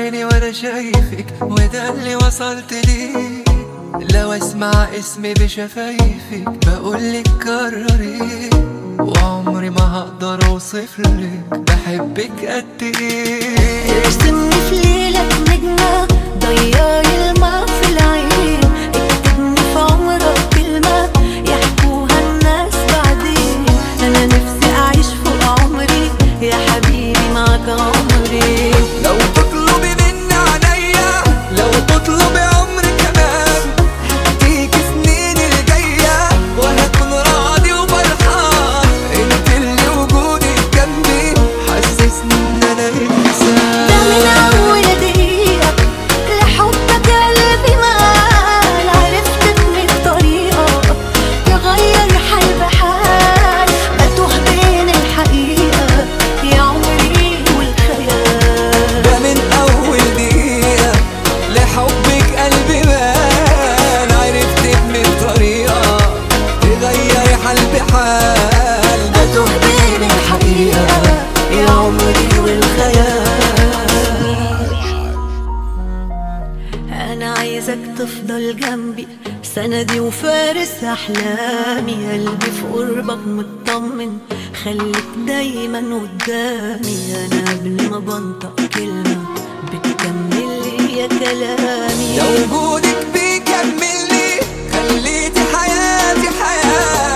عيني وانا شايفك، وده اللي وصلت ليه. لو اسمع اسمي بشفايفك بقولك كرري، وعمري ما هقدر اوصفلك بحبك قد ايه. ارسمني في ليلك نجمة، ضيعي الماء في العين، اكتبني في عمرك كلمة يحكوها الناس بعدين. انا نفسي اعيش فوق عمري يا حبيبي معك عمري. لو تطلبي مني عينيا، لو تطلبي عمري كمان، هديك سنين الجاية وهكون راضي وفرحان. انت اللي وجودك جنبي حسسني ان انا انسان. ده من اول دقيقة لحبك قلبي مال، عرفت ان الطريقة تغير حال بحال، بتوه بين الحقيقة يا عمري والخيال. ده من اول دقيقة لحبك قلبي مال، عرفت ان الطريقة تغير حال بحال، بتوه بين الحقيقة يا عمري والخيال. أنا عايزك تفضل جنبي سندي وفارس أحلامي، قلبي في قربك مطمن خليك دايما قدامي. أنا قبل ما بنطق كلمة بتكمل لي كلامي. لو وجودك بيكملني خليتي حياتي حياة.